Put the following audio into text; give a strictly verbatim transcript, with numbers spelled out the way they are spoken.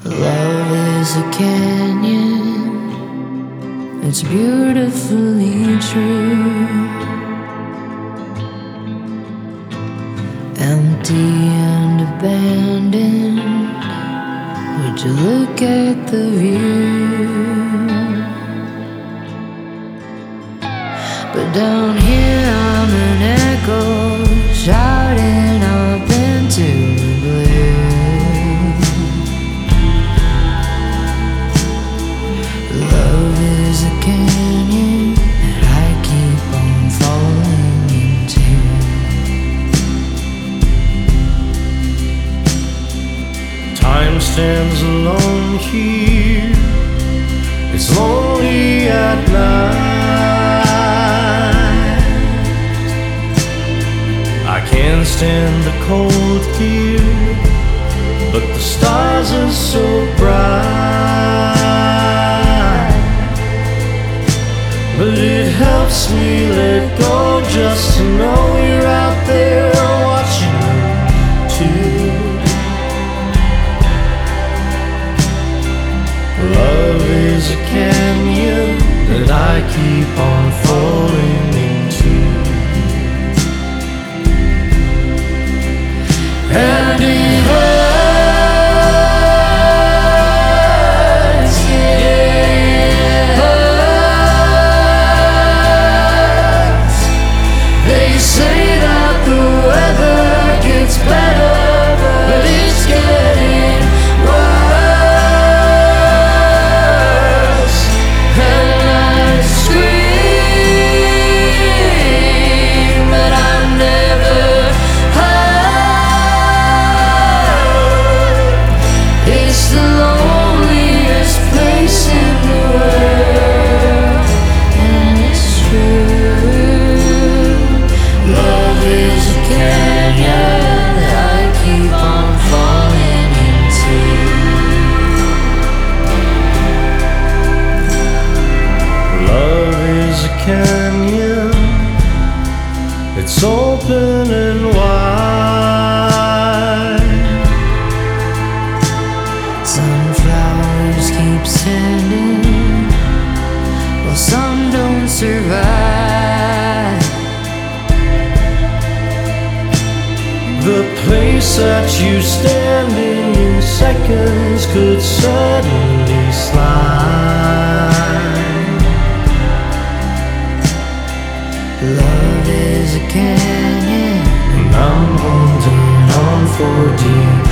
Love is a canyon, it's beautifully true. Empty and abandoned, would you look at the view? But down here I'm an echo, shouting up into the blue. Love is a canyon that I keep on falling into. Time stands alone here, it's lonely at night. I can't stand the cold here, but the stars are so bright. But it helps me let go just to know you're out there watching too. Love is a canyon that I keep on falling into. And it hurts, yeah, it hurts. They say that the weather gets better, but it's getting worse. And I scream, but I'm never heard. It's the loneliest place in the world, and it's true. Love is a canyon that I keep on falling into. Love is a canyon, it's open and wide. Sunflowers keep standing, while some don't survive. The place that you stand in seconds could suddenly slide. Love is a canyon, and I'm holding on for dear